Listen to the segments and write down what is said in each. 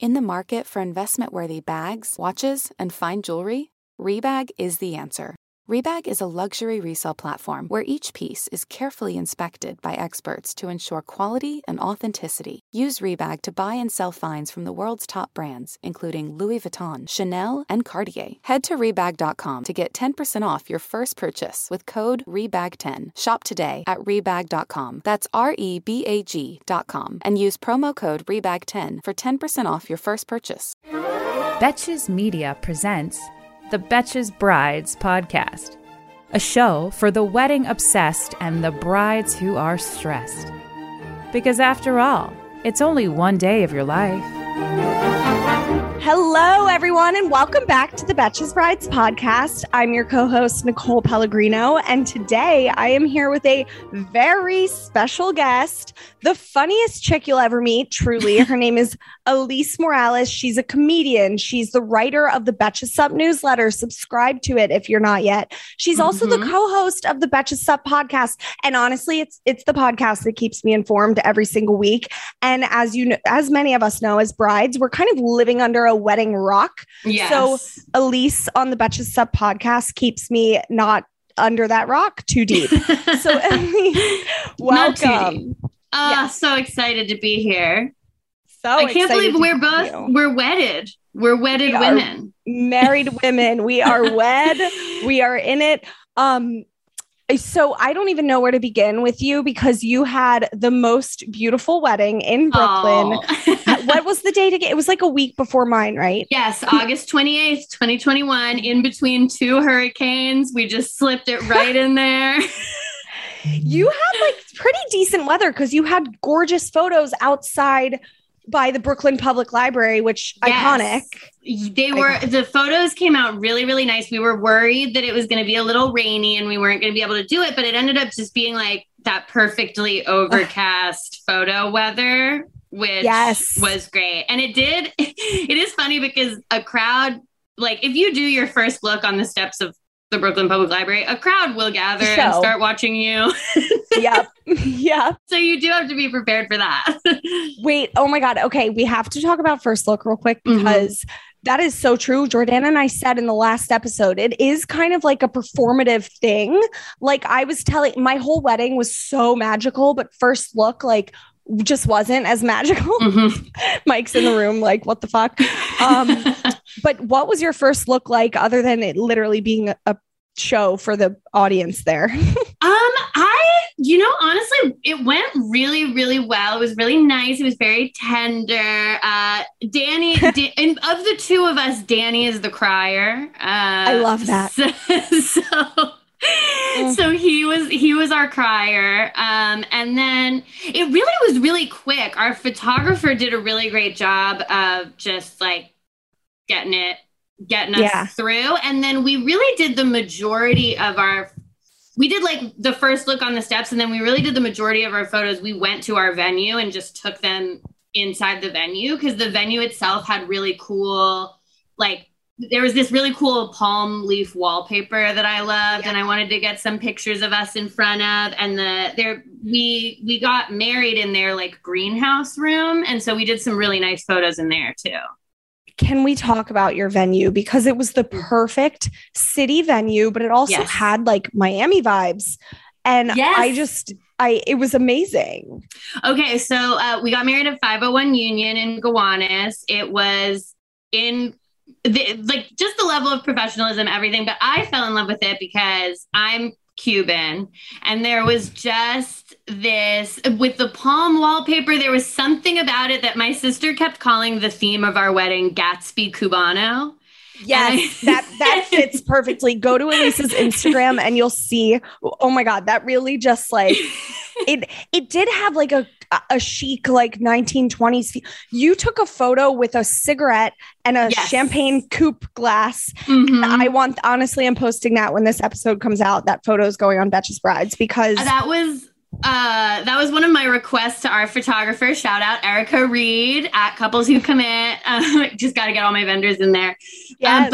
In the market for investment-worthy bags, watches, and fine jewelry, Rebag is the answer. Rebag is a luxury resale platform where each piece is carefully inspected by experts to ensure quality and authenticity. Use Rebag to buy and sell finds from the world's top brands, including Louis Vuitton, Chanel, and Cartier. Head to Rebag.com to get 10% off your first purchase with code REBAG10. Shop today at Rebag.com. That's REBAG.com. And use promo code REBAG10 for 10% off your first purchase. Betches Media presents the Betches Brides podcast, a show for the wedding obsessed and the brides who are stressed. Because after all, it's only one day of your life. Hello, everyone, and welcome back to the Betches Brides podcast. I'm your co-host, Nicole Pellegrino, and today I am here with a very special guest, the funniest chick you'll ever meet, truly. Her name is Elise Morales. She's a comedian. She's the writer of the Betches Sup newsletter. Subscribe to it if you're not yet. She's also the co-host of the Betches Sup podcast, and honestly, it's the podcast that keeps me informed every single week. And as you know, as many of us know, as brides, we're kind of living under a wedding rock. Yes. So Elise on the Betches Sup podcast keeps me not under that rock too deep. So Elise, welcome. So excited to be here. I can't believe we're wedded. We're wedded women. Married women. We are wed. We are in it. So I don't even know where to begin with you because you had the most beautiful wedding in Brooklyn. What was the date again? It was like a week before mine, right? Yes, August 28th, 2021, in between two hurricanes. We just slipped it right in there. You had like pretty decent weather because you had gorgeous photos outside by the Brooklyn Public Library, which iconic. The photos came out really, really nice. We were worried that it was going to be a little rainy and we weren't going to be able to do it, but it ended up just being like that perfectly overcast photo weather, which was great. And it is funny because a crowd, like if you do your first look on the steps of the Brooklyn Public Library, a crowd will gather and start watching you. Yep. Yeah. So you do have to be prepared for that. Wait, oh my God. Okay. We have to talk about first look real quick because that is so true. Jordana and I said in the last episode, it is kind of like a performative thing. Like I was telling, my whole wedding was so magical, but first look, like just wasn't as magical. Mike's in the room like, what the fuck? But what was your first look like other than it literally being a show for the audience there? Honestly, it went really, really well. It was really nice. It was very tender. Danny, and of the two of us, Danny is the crier. I love that. So he was our crier. And then it really was really quick. Our photographer did a really great job of just like getting us through. And then we really did the majority of we did like the first look on the steps. And then we really did the majority of our photos. We went to our venue and just took them inside the venue because the venue itself had really cool, like, there was this really cool palm leaf wallpaper that I loved, and I wanted to get some pictures of us in front of. And we got married in their like greenhouse room, and so we did some really nice photos in there too. Can we talk about your venue because it was the perfect city venue, but it also had like Miami vibes, and it was amazing. Okay, so we got married at 501 Union in Gowanus. It was in just the level of professionalism, everything. But I fell in love with it because I'm Cuban, and there was just this with the palm wallpaper. There was something about it that my sister kept calling the theme of our wedding Gatsby Cubano. Yes, that fits perfectly. Go to Elise's Instagram and you'll see. Oh my God, that really just like it did have like a chic like 1920s. You took a photo with a cigarette and a champagne coupe glass. Honestly, I'm posting that when this episode comes out. That photo is going on Betches Brides because that was one of my requests to our photographer. Shout out Erica Reed at Couples Who Commit. Just got to get all my vendors in there. Yes. But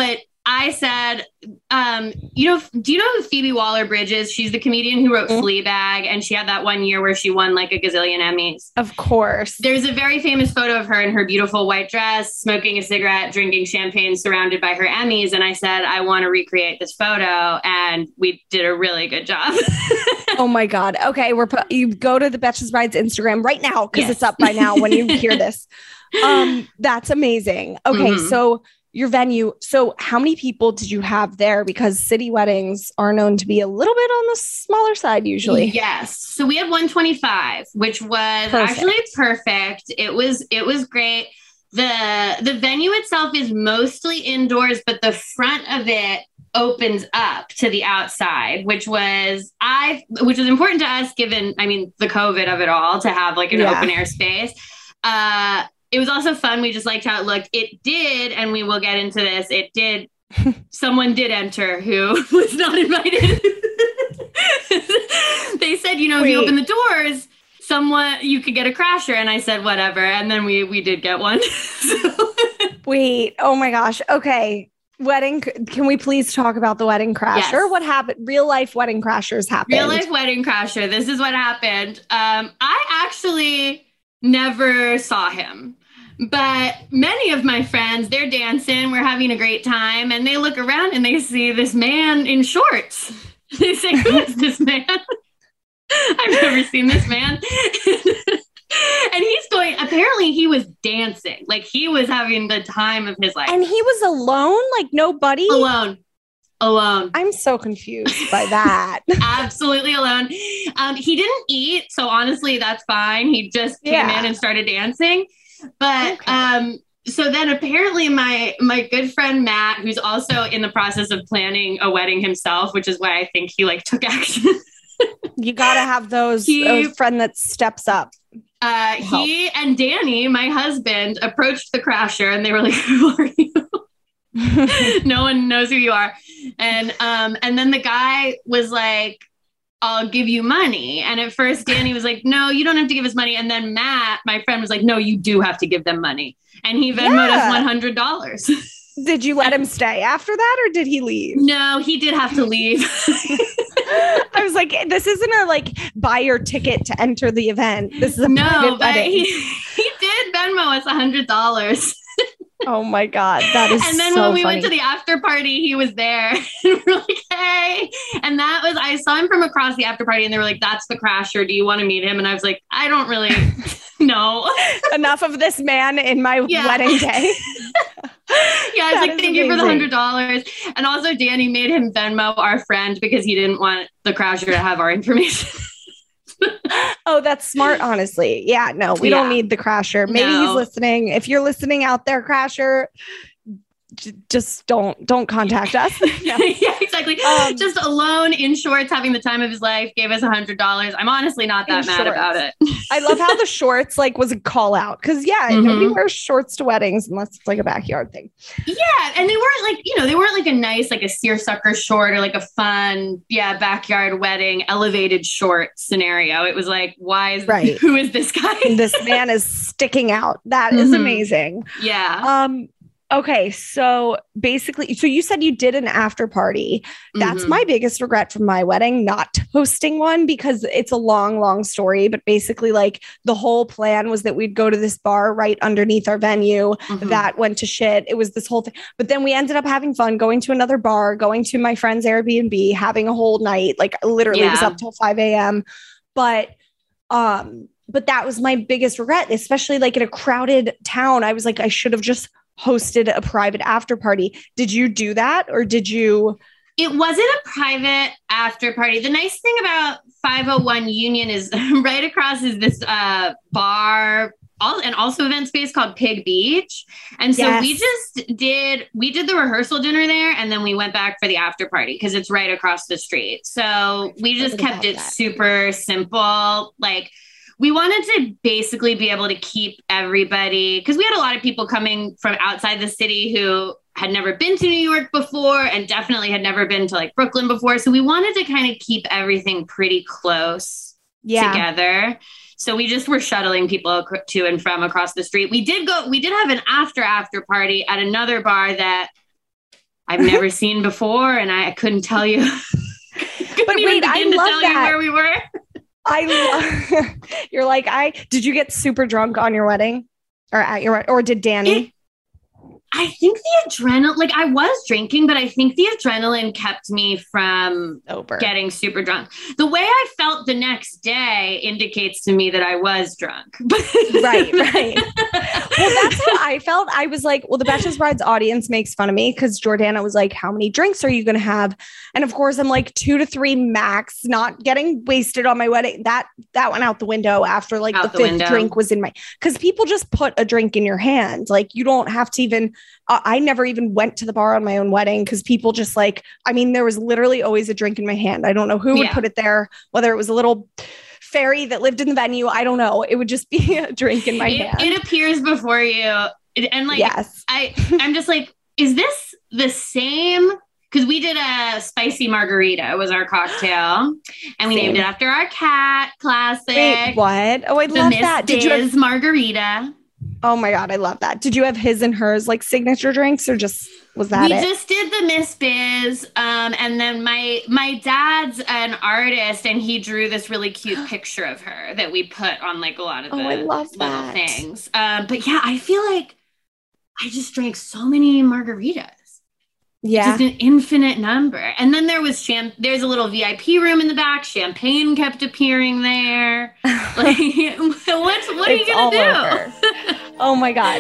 I said, do you know who Phoebe Waller-Bridge is? She's the comedian who wrote Fleabag, and she had that one year where she won like a gazillion Emmys. Of course. There's a very famous photo of her in her beautiful white dress, smoking a cigarette, drinking champagne, surrounded by her Emmys. And I said, I want to recreate this photo. And we did a really good job. Oh my God. Okay. You go to the Betches Brides Instagram right now, because it's up by now when you hear this. That's amazing. Okay. So your venue. So how many people did you have there? Because city weddings are known to be a little bit on the smaller side usually. Yes. So we had 125, which was actually perfect. It was great. The venue itself is mostly indoors, but the front of it opens up to the outside, which was important to us given, the COVID of it all, to have like an open air space. It was also fun. We just liked how it looked. It did, and we will get into this. It did. Someone did enter who was not invited. They said, if you open the doors, you could get a crasher. And I said, whatever. And then we did get one. Wait, oh my gosh. Okay. Wedding. Can we please talk about the wedding crasher? Yes. What happened? Real life wedding crashers happened. Real life wedding crasher. This is what happened. I actually never saw him, but many of my friends, they're dancing, we're having a great time, and they look around and they see this man in shorts. They say, who is this man? I've never seen this man. And apparently he was dancing, like he was having the time of his life. And he was alone, like nobody? Alone. I'm so confused by that. Absolutely alone. He didn't eat, so honestly, that's fine. He just came in and started dancing. But so then apparently my good friend Matt, who's also in the process of planning a wedding himself, which is why I think he like took action. You gotta have those friend that steps up. He and Danny, my husband, approached the crasher and they were like, "Who are you?" No one knows who you are. And then the guy was like, I'll give you money. And at first Danny was like, no, you don't have to give us money. And then Matt, my friend, was like, no, you do have to give them money. And he Venmoed us $100. Did you let him stay after that, or did he leave? No, he did have to leave. I was like, this isn't a like buy your ticket to enter the event. This is a private wedding. He did Venmo us $100. Oh my God. That is so And then when we funny. went to the after party, he was there. And we're like, hey. And I saw him from across the after party and they were like, that's the crasher. Do you want to meet him? And I was like, I don't really know. Enough of this man in my wedding day. I was like, thank you for the $100. And also Danny made him Venmo our friend because he didn't want the crasher to have our information. Oh, that's smart, honestly. Yeah, no, we don't need the crasher. Maybe he's listening. If you're listening out there, crasher, just don't contact us. No. Yeah, exactly. Just alone in shorts, having the time of his life, gave us $100. I'm honestly not that mad about it. I love how the shorts like was a call out because nobody wears shorts to weddings unless it's like a backyard thing. Yeah, and they weren't like a nice like a seersucker short or like a fun backyard wedding elevated short scenario. It was like, who is this guy? This man is sticking out. That is amazing. Yeah. Okay, so basically, you said you did an after party. That's my biggest regret from my wedding, not hosting one, because it's a long, long story. But basically, like the whole plan was that we'd go to this bar right underneath our venue. That went to shit. It was this whole thing. But then we ended up having fun, going to another bar, going to my friend's Airbnb, having a whole night, like literally it was up till 5 a.m. But that was my biggest regret, especially like in a crowded town. I was like, I should have just hosted a private after party. Did you do that or did you? It wasn't a private after party. The nice thing about 501 Union is right across is this bar and also event space called Pig Beach. And so we did the rehearsal dinner there and then we went back for the after party because it's right across the street. So we just kept it super simple. Like we wanted to basically be able to keep everybody, because we had a lot of people coming from outside the city who had never been to New York before and definitely had never been to like Brooklyn before. So we wanted to kind of keep everything pretty close together. So we just were shuttling people to and from across the street. We did have an after party at another bar that I've never seen before, and I couldn't tell you. But wait, I love that. Where we were. You're like, did you get super drunk on your wedding or at your wedding, or did Danny? I think the adrenaline, like I was drinking, but I think the adrenaline kept me from getting super drunk. The way I felt the next day indicates to me that I was drunk. Right. Well, that's how I felt. I was like, well, the Betches Brides audience makes fun of me because Jordana was like, how many drinks are you going to have? And of course, I'm like 2 to 3 max, not getting wasted on my wedding. That went out the window after like the 5th drink was in my, because people just put a drink in your hand. Like you don't have to even, I never even went to the bar on my own wedding because people just like, I mean, there was literally always a drink in my hand. I don't know who would put it there, whether it was a little fairy that lived in the venue. I don't know. It would just be a drink in my hand. It appears before you. And like, yes. I'm just like, is this the same? Because we did a spicy margarita was our cocktail, and we named it after our cat. Classic. Wait, what? Oh, I love that. Did you have margarita? Oh my God, I love that. Did you have his and hers like signature drinks, or just was that we just did the Miss Biz, and then my dad's an artist, and he drew this really cute picture of her that we put on like a lot of the I love little things. But yeah, I feel like I just drank so many margaritas. Yeah. Just an infinite number. And then there was there's a little VIP room in the back. Champagne kept appearing there. Like, what are you going to do? Oh my God.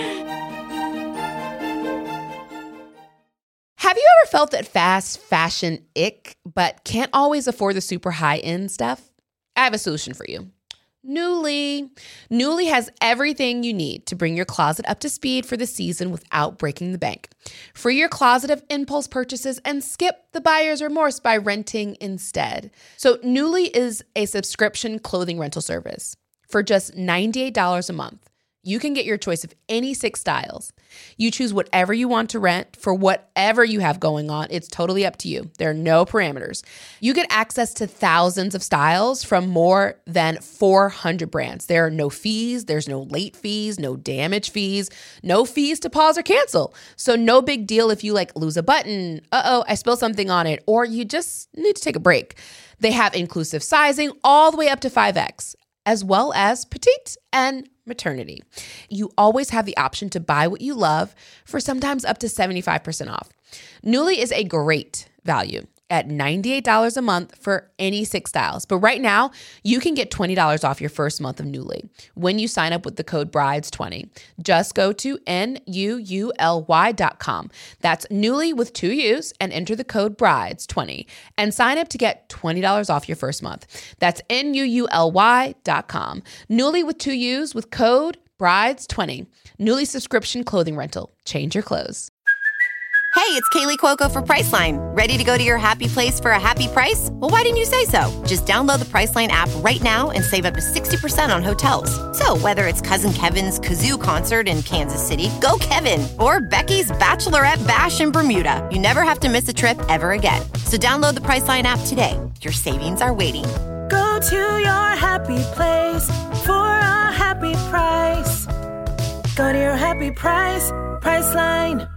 Have you ever felt that fast fashion ick, but can't always afford the super high-end stuff? I have a solution for you. Nuuly. Nuuly has everything you need to bring your closet up to speed for the season without breaking the bank. Free your closet of impulse purchases and skip the buyer's remorse by renting instead. So Nuuly is a subscription clothing rental service. For just $98 a month, you can get your choice of any 6 styles. You choose whatever you want to rent for whatever you have going on. It's totally up to you. There are no parameters. You get access to thousands of styles from more than 400 brands. There are no fees. There's no late fees, no damage fees, no fees to pause or cancel. So no big deal if you like lose a button, I spilled something on it, or you just need to take a break. They have inclusive sizing all the way up to 5X, as well as petite and maternity. You always have the option to buy what you love for sometimes up to 75% off. Nuuly is a great value at $98 a month for any 6 styles. But right now, you can get $20 off your first month of Nuuly when you sign up with the code BRIDES20. Just go to NUULY.com. That's Nuuly with 2 U's and enter the code BRIDES20 and sign up to get $20 off your first month. That's NUULY.com. Nuuly with 2 U's with code BRIDES20. Nuuly subscription clothing rental. Change your clothes. Hey, it's Kaylee Cuoco for Priceline. Ready to go to your happy place for a happy price? Well, why didn't you say so? Just download the Priceline app right now and save up to 60% on hotels. So whether it's Cousin Kevin's Kazoo Concert in Kansas City, go Kevin, or Becky's Bachelorette Bash in Bermuda, you never have to miss a trip ever again. So download the Priceline app today. Your savings are waiting. Go to your happy place for a happy price. Go to your happy price, Priceline.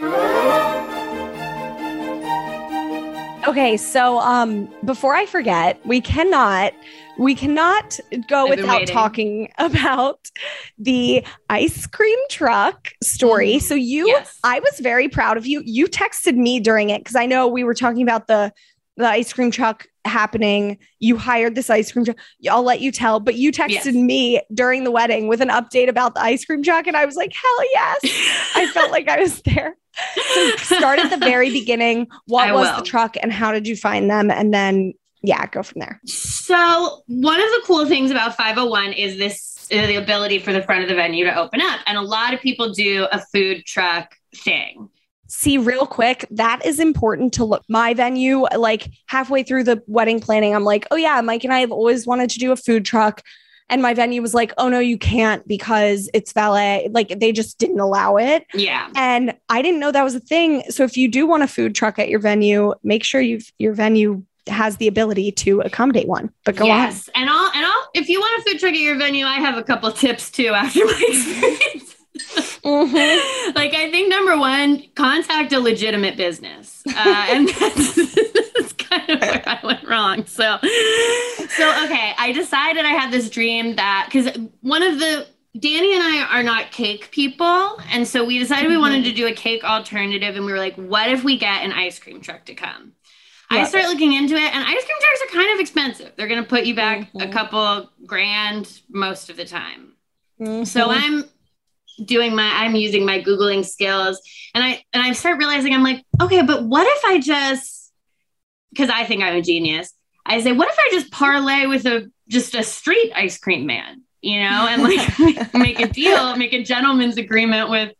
Okay, so before I forget, we cannot go without talking about the ice cream truck story. So I was very proud of you. You texted me during it because I know we were talking about the ice cream truck happening. You hired this ice cream truck. I'll let you tell, but you texted me during the wedding with an update about the ice cream truck. And I was like, hell yes. I felt like I was there. So start at the very beginning. What was the truck and how did you find them? And then, go from there. So one of the cool things about 501 is the ability for the front of the venue to open up. And a lot of people do a food truck thing. See, real quick, that is important to look. My venue, like halfway through the wedding planning, I'm like, oh yeah, Mike and I have always wanted to do a food truck. And my venue was like, oh no, you can't because it's valet. Like they just didn't allow it. Yeah. And I didn't know that was a thing. So if you do want a food truck at your venue, make sure your venue has the ability to accommodate one. But go on. And I'll if you want a food truck at your venue, I have a couple tips too after my experience. Mm-hmm. Like I think number number one, contact a legitimate business. And that's kind of where I went wrong. So okay, I decided I had this dream that, because Danny and I are not cake people. And so we decided we wanted to do a cake alternative. And we were like, what if we get an ice cream truck to come? I started looking into it, and ice cream trucks are kind of expensive. They're going to put you back a couple grand most of the time. So I'm using my Googling skills, and I start realizing, I'm like, okay, but what if I just, because I think I'm a genius, I say, what if I just parlay with just a street ice cream man, and like make a gentleman's agreement with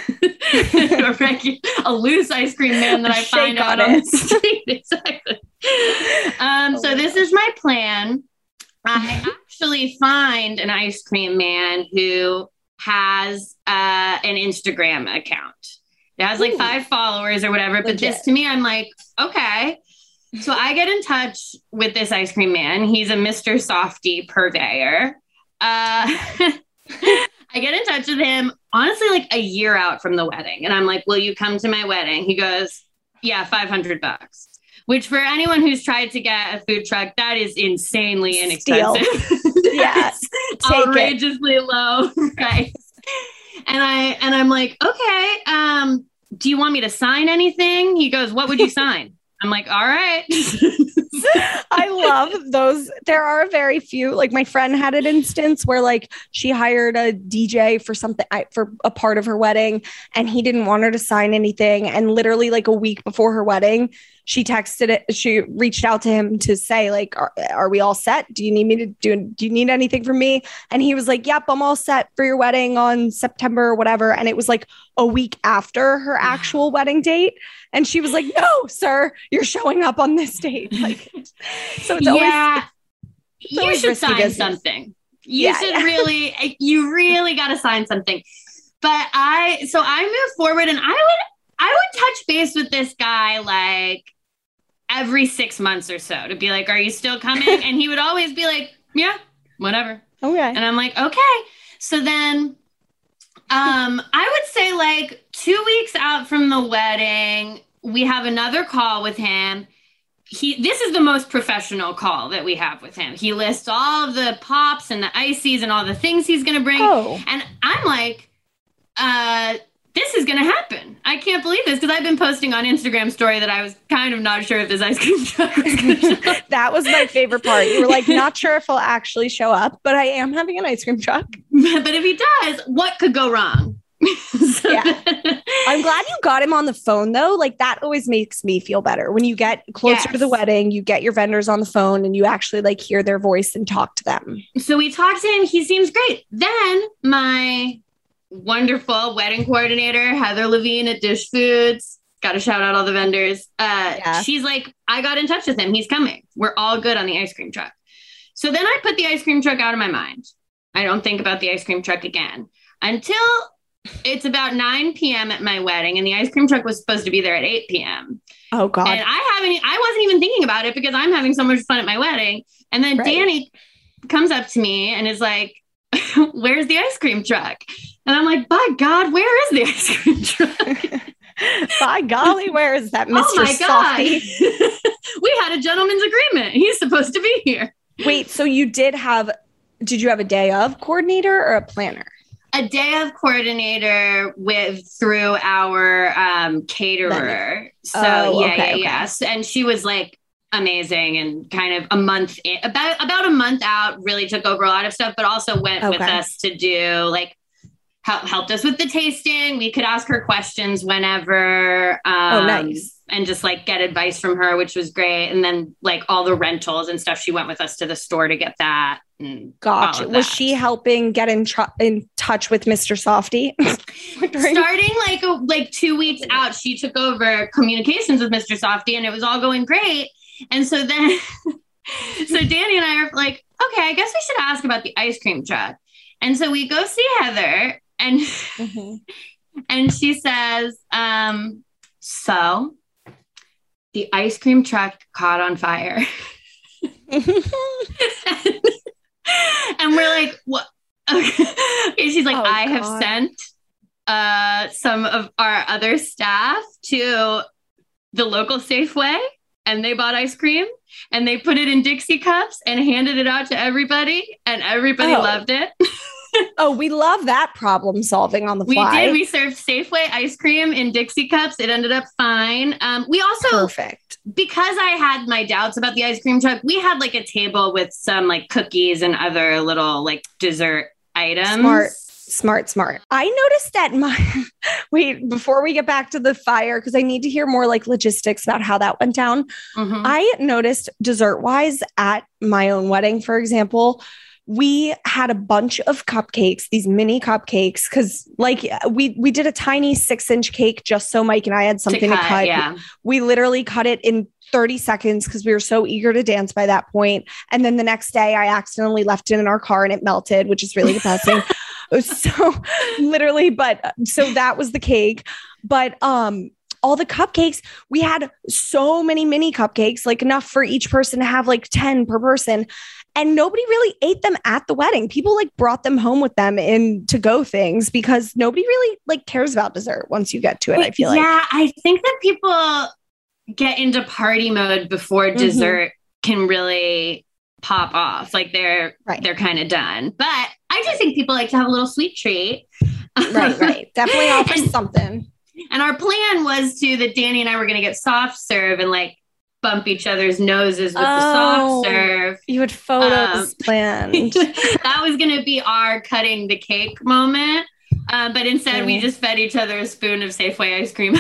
a loose ice cream man that I find out on the street. Exactly. So this is my plan. I actually find an ice cream man who has an Instagram account. It has like 5 followers or whatever. But this, to me, I'm like, okay. So I get in touch with this ice cream man. He's a Mr. Softy purveyor. I get in touch with him, honestly, like a year out from the wedding. And I'm like, will you come to my wedding? He goes, yeah, $500. Which, for anyone who's tried to get a food truck, that is insanely inexpensive. Yes, outrageously low price. And I'm like, okay, do you want me to sign anything? He goes, what would you sign? I'm like, all right. I love those. There are very few, like my friend had an instance where like she hired a DJ for something, for a part of her wedding, and he didn't want her to sign anything. And literally like a week before her wedding, she reached out to him to say like, are we all set? Do you need anything from me? And he was like, yep, I'm all set for your wedding on September or whatever. And it was like a week after her actual wedding date. And she was like, no, sir, you're showing up on this date. Like, so it's always, you should sign something. You really got to sign something. But I moved forward, and I would touch base with this guy like every 6 months or so to be like, are you still coming? And he would always be like, yeah, whatever. Okay. And I'm like, okay. So then I would say like 2 weeks out from the wedding, we have another call with him. This is the most professional call that we have with him. He lists all of the pops and the ices and all the things he's going to bring. Oh. And I'm like, this is going to happen. I can't believe this, because I've been posting on Instagram story that I was kind of not sure if this ice cream truck was going to show up. That was my favorite part. You were like, not sure if he'll actually show up, but I am having an ice cream truck. But if he does, what could go wrong? Yeah. I'm glad you got him on the phone though. Like that always makes me feel better. When you get closer to the wedding, you get your vendors on the phone and you actually like hear their voice and talk to them. So we talked to him. He seems great. Then my wonderful wedding coordinator, Heather Levine at Dish Foods, got to shout out all the vendors. She's like, I got in touch with him. He's coming. We're all good on the ice cream truck. So then I put the ice cream truck out of my mind. I don't think about the ice cream truck again until it's about 9 p.m. at my wedding, and the ice cream truck was supposed to be there at 8 p.m. Oh God. And I wasn't even thinking about it because I'm having so much fun at my wedding. And then Danny comes up to me and is like, where's the ice cream truck? And I'm like, by God, where is the ice cream truck? By golly, where is that Mr. Oh my Softy? God. We had a gentleman's agreement. He's supposed to be here. Wait, so did you have a day of coordinator or a planner? A day of coordinator through our caterer. Yes. And she was like amazing, and kind of a month in, about a month out, really took over a lot of stuff, but also went with us to do like helped us with the tasting. We could ask her questions whenever. Nice. And just like get advice from her, which was great. And then like all the rentals and stuff, she went with us to the store to get that. Gotcha. Was she helping get in touch with Mr. Softy? Starting like 2 weeks out, she took over communications with Mr. Softy, and it was all going great. And so then, so Danny and I are like, okay, I guess we should ask about the ice cream truck. And so we go see Heather, and and she says, so the ice cream truck caught on fire. And we're like, what? Okay. She's like, I have sent some of our other staff to the local Safeway, and they bought ice cream and they put it in Dixie cups and handed it out to everybody, and everybody loved it. Oh, we love that problem solving on the fly. We did. We served Safeway ice cream in Dixie cups. It ended up fine. We also, perfect, because I had my doubts about the ice cream truck, we had like a table with some like cookies and other little like dessert items. Smart. I noticed that wait, before we get back to the fire, because I need to hear more like logistics about how that went down. Mm-hmm. I noticed dessert wise at my own wedding, for example, we had a bunch of cupcakes, these mini cupcakes, because like we did a tiny 6-inch cake just so Mike and I had something to cut. Yeah. We literally cut it in 30 seconds because we were so eager to dance by that point. And then the next day I accidentally left it in our car and it melted, which is really depressing. So literally, so that was the cake. But all the cupcakes, we had so many mini cupcakes, like enough for each person to have like 10 per person. And nobody really ate them at the wedding. People like brought them home with them in to-go things because nobody really like cares about dessert once you get to it, I feel like. Yeah, I think that people get into party mode before dessert can really pop off. Like they're kind of done. But I do think people like to have a little sweet treat. Right. Definitely offer something. And our plan was that Danny and I were going to get soft serve and like bump each other's noses with the soft serve. You had photos planned. That was going to be our cutting the cake moment. But instead, we just fed each other a spoon of Safeway ice cream.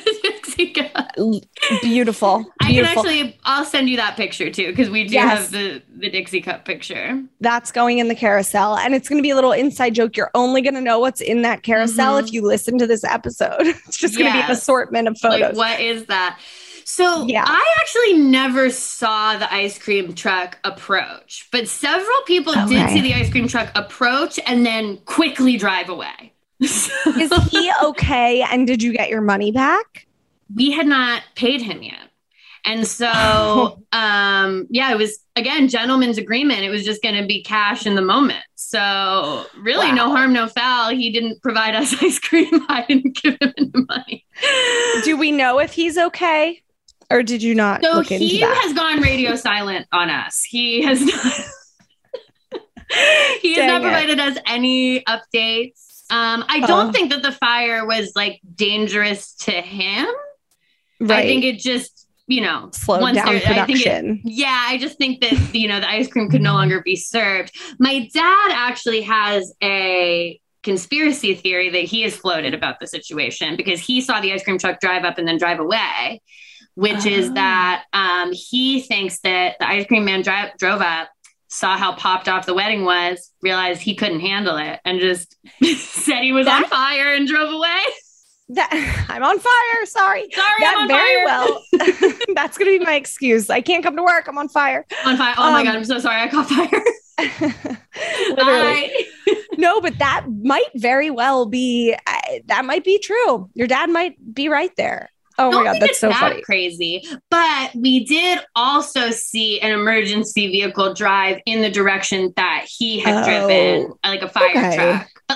Beautiful. I'll send you that picture too, because we do have the Dixie cup picture. That's going in the carousel. And it's going to be a little inside joke. You're only going to know what's in that carousel if you listen to this episode. It's just going to be an assortment of photos. Like, what is that? So I actually never saw the ice cream truck approach, but several people did see the ice cream truck approach and then quickly drive away. Is he okay? And did you get your money back? We had not paid him yet. And so, it was, again, gentleman's agreement. It was just going to be cash in the moment. So really no harm, no foul. He didn't provide us ice cream. I didn't give him any money. Do we know if he's okay? Or did you not look into that? He has gone radio silent on us. He has not. He has not provided us any updates. I don't think that the fire was like dangerous to him. Right. I think it just, slowed down production. I just think that, the ice cream could no longer be served. My dad actually has a conspiracy theory that he has floated about the situation because he saw the ice cream truck drive up and then drive away, which is that he thinks that the ice cream man drove up, saw how popped off the wedding was, realized he couldn't handle it, and just said he was on fire and drove away. I'm on fire. Sorry. I'm on fire. Well, that's going to be my excuse. I can't come to work. I'm on fire. On fire. Oh my God. I'm so sorry. I caught fire. Literally. No, but that might very well be, that might be true. Your dad might be right there. Oh my God. That's so funny. Crazy. But we did also see an emergency vehicle drive in the direction that he had driven, like a fire truck, but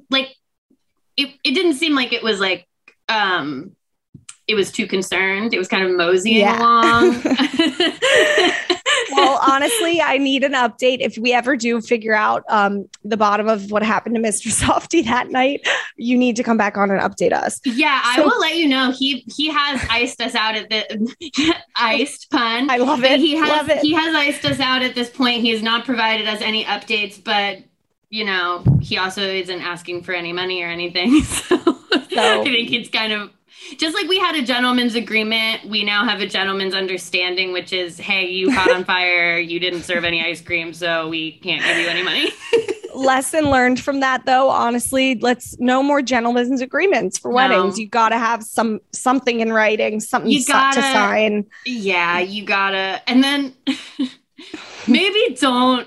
it didn't seem like it was like, it was too concerned. It was kind of moseying along. Well, honestly, I need an update. If we ever do figure out the bottom of what happened to Mr. Softy that night, you need to come back on and update us. Yeah, I will let you know. He has iced us out at the iced pun. I love it. He has iced us out at this point. He has not provided us any updates, but he also isn't asking for any money or anything. So I think it's kind of just like we had a gentleman's agreement. We now have a gentleman's understanding, which is, hey, you caught on fire. You didn't serve any ice cream, so we can't give you any money. Lesson learned from that, though. Honestly, let's no more gentlemen's agreements for weddings. You got to have something in writing, something to sign. Yeah, you gotta. And then maybe don't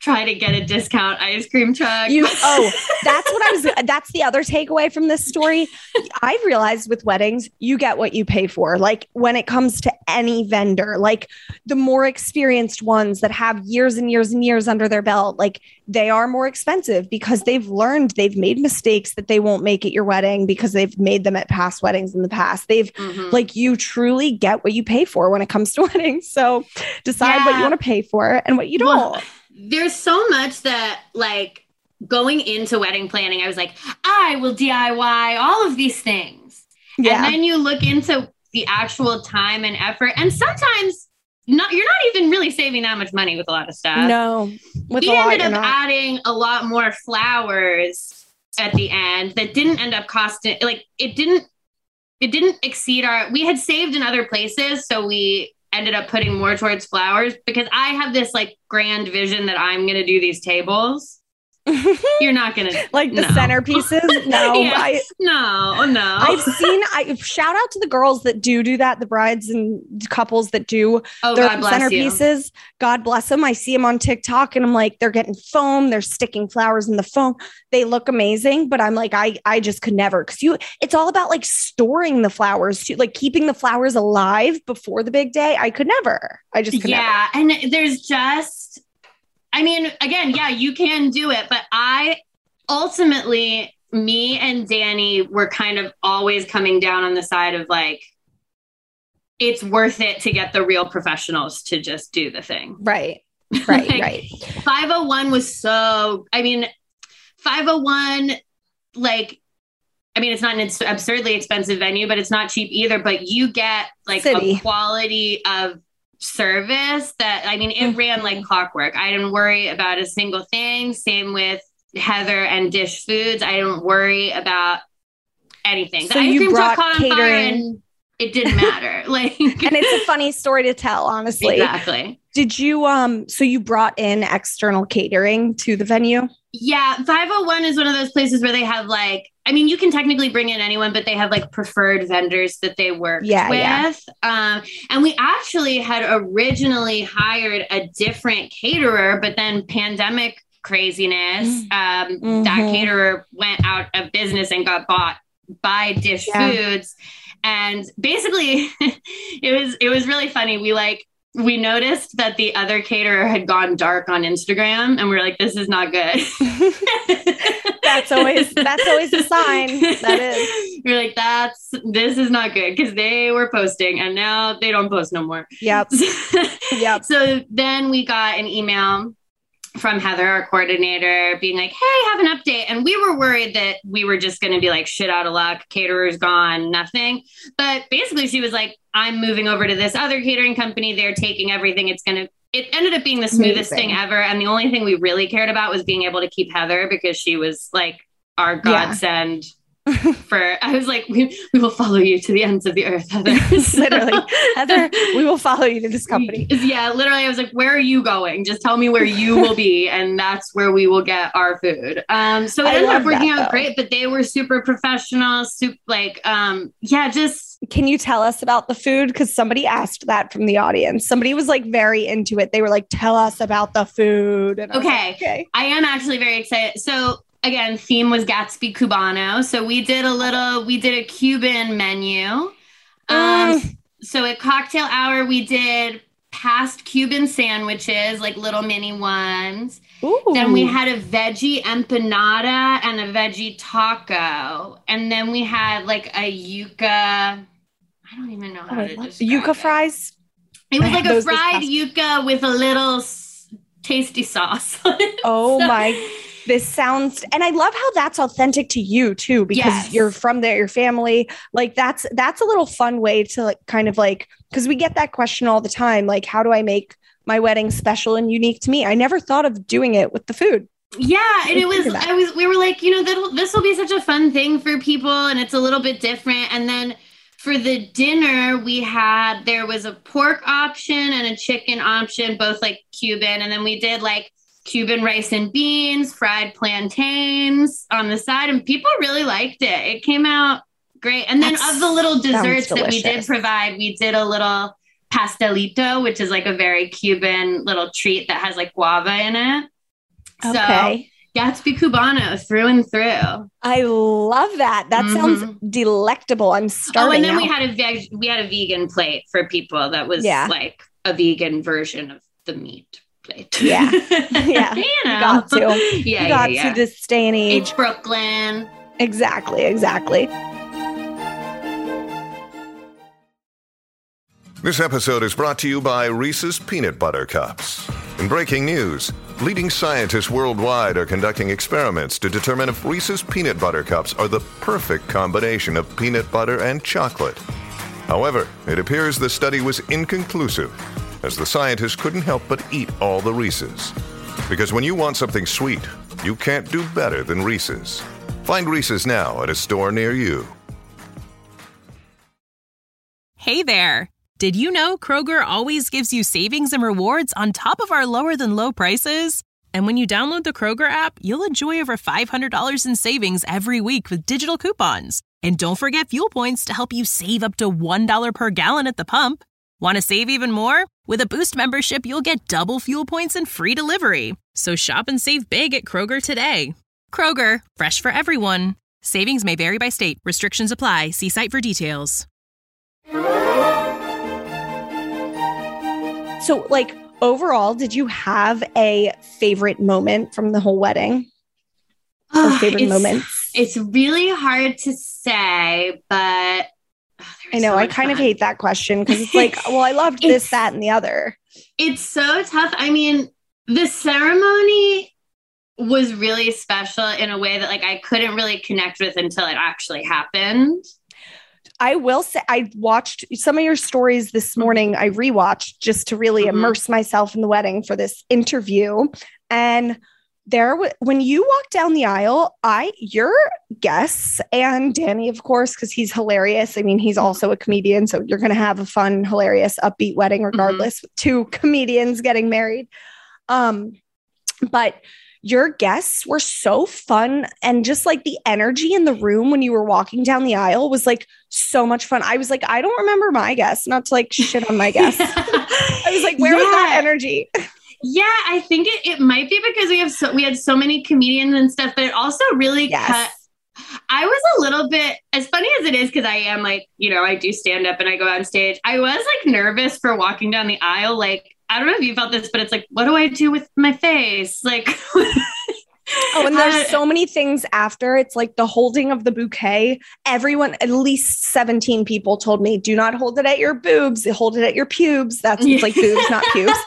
try to get a discount ice cream truck. That's the other takeaway from this story. I've realized with weddings, you get what you pay for. Like when it comes to any vendor, like the more experienced ones that have years and years and years under their belt, like they are more expensive because they've made mistakes that they won't make at your wedding because they've made them at past weddings in the past. Like you truly get what you pay for when it comes to weddings. So decide what you want to pay for and what you don't. Well, there's so much that like going into wedding planning, I was like, I will DIY all of these things. Yeah. And then you look into the actual time and effort. And sometimes you're not even really saving that much money with a lot of stuff. No. We ended up adding a lot more flowers at the end that didn't end up costing, like it didn't exceed we had saved in other places. So we ended up putting more towards flowers because I have this like grand vision that I'm going to do these tables. You're not going to like the centerpieces. No, yeah. No. I've shout out to the girls that do that. The brides and couples that do their centerpieces. God bless them. I see them on TikTok and I'm like, they're getting foam. They're sticking flowers in the foam. They look amazing, but I'm like, I just could never, because it's all about like storing the flowers too, like keeping the flowers alive before the big day. I could never. I just could never. Yeah. And there's just, I mean, again, yeah, you can do it, but me and Danny were kind of always coming down on the side of like, it's worth it to get the real professionals to just do the thing. Right. Right. 501 was 501, like, I mean, it's not an absurdly expensive venue, but it's not cheap either, but you get like a quality of service that, I mean, it ran like clockwork. I didn't worry about a single thing. Same with Heather and Dish Foods. I didn't worry about anything. So the ice cream truck caught on catering. fire and it didn't matter. Like, and it's a funny story to tell, honestly. Exactly. Did you, so you brought in external catering to the venue? Yeah. 501 is one of those places where they have like, I mean, you can technically bring in anyone, but they have like preferred vendors that they work with. Yeah. And we actually had originally hired a different caterer, but then pandemic craziness, that caterer went out of business and got bought by Dish Foods. And basically it was really funny. We noticed that the other caterer had gone dark on Instagram and we were like, this is not good. That's always a sign. That is. We're like, this is not good because they were posting and now they don't post no more. Yep. So then we got an email from Heather, our coordinator, being like, hey, have an update. And we were worried that we were just going to be like, shit out of luck, caterer's gone, nothing. But basically she was like, I'm moving over to this other catering company. They're taking everything. It ended up being the smoothest thing ever. And the only thing we really cared about was being able to keep Heather because she was like our godsend. I was like, we will follow you to the ends of the earth, Heather. Literally, Heather, we will follow you to this company. Yeah, literally, I was like, where are you going? Just tell me where you will be, and that's where we will get our food. So it ended up working out great, but they were super professional, just. Can you tell us about the food? Because somebody asked that from the audience. Somebody was like very into it. They were like, tell us about the food. And okay. I am actually very excited. So again, theme was Gatsby Cubano. So we did a Cuban menu. So at cocktail hour, we did past Cuban sandwiches, like little mini ones. Ooh. Then we had a veggie empanada and a veggie taco. And then we had like a yuca. I don't even know how to describe yuca it. Fries. It was like a fried yuca with a little tasty sauce. Oh my. This sounds, and I love how that's authentic to you too, because you're from there, your family, like that's a little fun way to like, kind of like, cause we get that question all the time. Like, how do I make my wedding special and unique to me? I never thought of doing it with the food. Yeah. And we were like, this will be such a fun thing for people. And it's a little bit different. And then for the dinner there was a pork option and a chicken option, both like Cuban. And then we did like Cuban rice and beans, fried plantains on the side, and people really liked it. It came out great. And then of the little desserts that we did provide, we did a little pastelito, which is like a very Cuban little treat that has like guava in it. Okay. So Gatsby Cubano through and through. I love that. That sounds delectable. I'm starving. Oh, and then now. we had a vegan plate for people that was like a vegan version of the meat plate. Yeah. Yeah. You know. Got to. Yeah. You got to this day and age. It's Brooklyn. Exactly. This episode is brought to you by Reese's Peanut Butter Cups. In breaking news, leading scientists worldwide are conducting experiments to determine if Reese's Peanut Butter Cups are the perfect combination of peanut butter and chocolate. However, it appears the study was inconclusive, as the scientists couldn't help but eat all the Reese's. Because when you want something sweet, you can't do better than Reese's. Find Reese's now at a store near you. Hey there! Did you know Kroger always gives you savings and rewards on top of our lower-than-low prices? And when you download the Kroger app, you'll enjoy over $500 in savings every week with digital coupons. And don't forget fuel points to help you save up to $1 per gallon at the pump. Want to save even more? With a Boost membership, you'll get double fuel points and free delivery. So shop and save big at Kroger today. Kroger, fresh for everyone. Savings may vary by state. Restrictions apply. See site for details. So, like, overall, did you have a favorite moment from the whole wedding? Or favorite moments? It's really hard to say, but I know, I kind of hate that question because it's like, well, I loved this, that, and the other. It's so tough. I mean, the ceremony was really special in a way that like I couldn't really connect with until it actually happened. I will say I watched some of your stories this morning. I rewatched just to really immerse myself in the wedding for this interview. And when you walked down the aisle, your guests and Danny, of course, because he's hilarious. I mean, he's also a comedian. So you're going to have a fun, hilarious, upbeat wedding regardless with two comedians getting married. But your guests were so fun. And just like the energy in the room when you were walking down the aisle was like so much fun. I was like, I don't remember my guests, not to like shit on my guests. I was like, where was that energy? Yeah, I think it might be because we had so many comedians and stuff, but it also really cut. I was a little bit, as funny as it is, because I am like, you know, I do stand up and I go on stage. I was like nervous for walking down the aisle. Like, I don't know if you felt this, but it's like, what do I do with my face? Like, oh, and there's so many things after. It's like the holding of the bouquet. Everyone, at least 17 people told me, do not hold it at your boobs. Hold it at your pubes. That's it's like boobs, not pubes.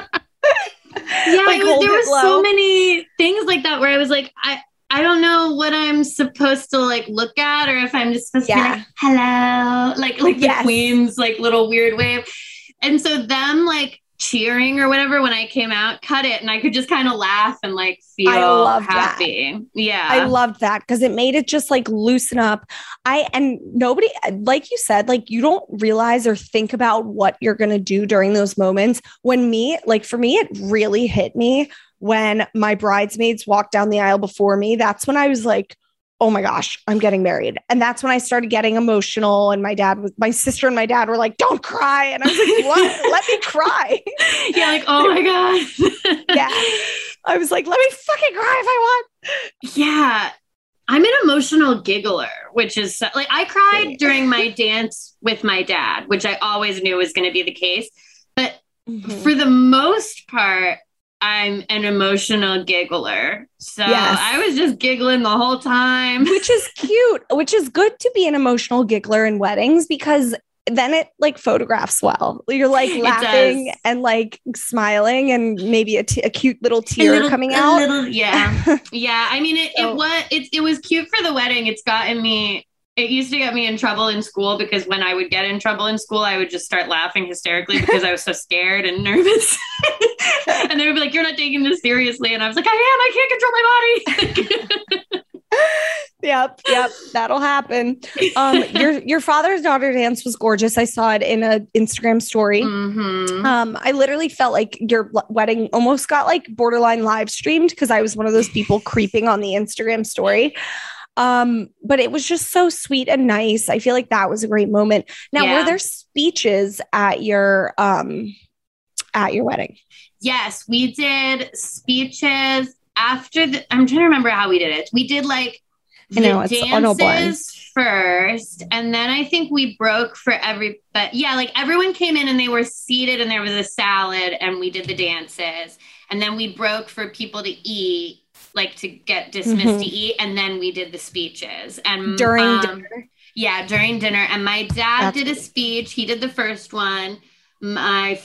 Yeah, like, there were so many things like that where I was like, I don't know what I'm supposed to like look at, or if I'm just supposed to be like, hello, like the Queen's like little weird wave. And so them like cheering or whatever when I came out cut it, and I could just kind of laugh and like feel happy. That. Yeah, I loved that because it made it just like loosen up. And nobody, like you said, like you don't realize or think about what you're gonna do during those moments. For me, it really hit me when my bridesmaids walked down the aisle before me. That's when I was like, oh my gosh, I'm getting married. And that's when I started getting emotional. And my sister and my dad were like, don't cry. And I was like, what? Let me cry. Yeah. Like, oh my God. Yeah. I was like, let me fucking cry if I want. Yeah. I'm an emotional giggler, which is like, I cried during my dance with my dad, which I always knew was going to be the case. But for the most part, I'm an emotional giggler. So I was just giggling the whole time. Which is cute, which is good to be an emotional giggler in weddings because then it like photographs well. You're like laughing and like smiling and maybe a cute little tear coming out. Yeah. Yeah. I mean, it was cute for the wedding. It's gotten me. It used to get me in trouble in school because when I would get in trouble in school, I would just start laughing hysterically because I was so scared and nervous. And they would be like, you're not taking this seriously. And I was like, I can't control my body. Yep. That'll happen. Your father's daughter dance was gorgeous. I saw it in an Instagram story. I literally felt like your wedding almost got like borderline live streamed because I was one of those people creeping on the Instagram story. But it was just so sweet and nice. I feel like that was a great moment. Now, were there speeches at your wedding? Yes, we did speeches. I'm trying to remember how we did it. We did like the dances first, and then I think we broke for like everyone came in and they were seated and there was a salad and we did the dances, and then we broke for people to eat, like to get dismissed to eat, and then we did the speeches. And during dinner. Yeah, during dinner. And my dad did a speech. He did the first one. My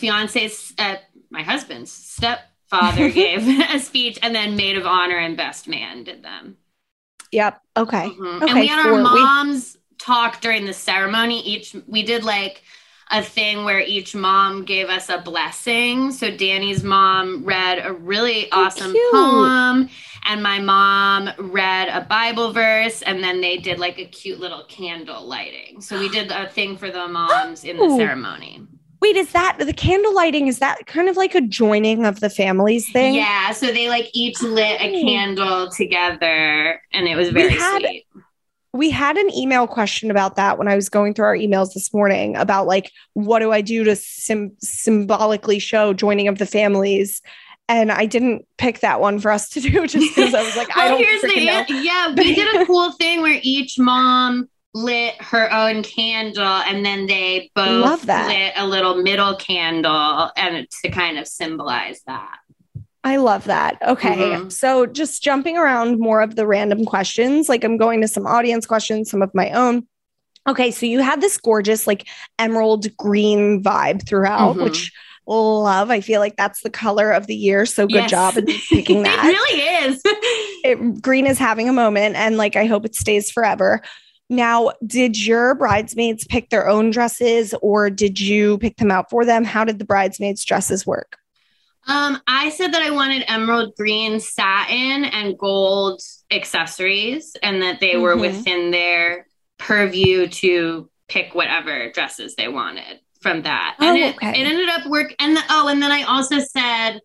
my husband's stepfather gave a speech, and then maid of honor and best man did them. Yep. Okay. Okay. And we had our moms talk during the ceremony. We did like a thing where each mom gave us a blessing. So Danny's mom read a really awesome poem, and my mom read a Bible verse, and then they did like a cute little candle lighting. So we did a thing for the moms in the ceremony. Wait, is that the candle lighting? Is that kind of like a joining of the families thing? Yeah. So they like each lit a candle together, and it was very sweet. We had an email question about that when I was going through our emails this morning about like, what do I do to symbolically show joining of the families? And I didn't pick that one for us to do just because I was like, I don't freaking know. Yeah, we did a cool thing where each mom lit her own candle, and then they both lit a little middle candle, and to kind of symbolize that. I love that. Okay. So just jumping around more of the random questions, like I'm going to some audience questions, some of my own. Okay. So you had this gorgeous like emerald green vibe throughout, which love. I feel like that's the color of the year. So good job in picking that. It really is. Green is having a moment, and like, I hope it stays forever. Now, did your bridesmaids pick their own dresses, or did you pick them out for them? How did the bridesmaids' dresses work? I said that I wanted emerald green satin and gold accessories, and that they were within their purview to pick whatever dresses they wanted from that. And it ended up work. And then I also said,